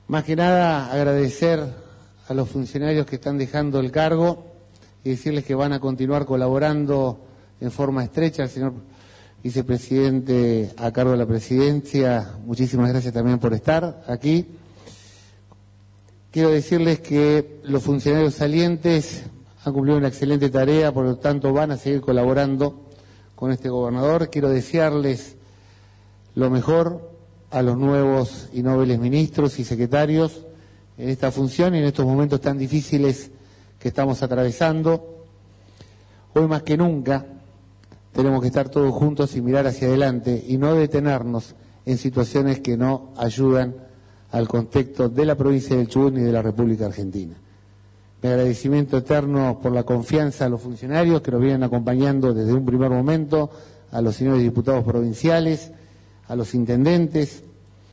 Más que nada agradecer a los funcionarios que están dejando el cargo y decirles que van a continuar colaborando en forma estrecha. Al señor vicepresidente a cargo de la presidencia, muchísimas gracias también por estar aquí. Quiero decirles que los funcionarios salientes han cumplido una excelente tarea, por lo tanto van a seguir colaborando con este gobernador. Quiero desearles lo mejor a los nuevos y nobles ministros y secretarios en esta función y en estos momentos tan difíciles que estamos atravesando. Hoy más que nunca tenemos que estar todos juntos y mirar hacia adelante y no detenernos en situaciones que no ayudan al contexto de la provincia del Chubut ni de la República Argentina. Mi agradecimiento eterno por la confianza a los funcionarios que nos vienen acompañando desde un primer momento, a los señores diputados provinciales, a los intendentes,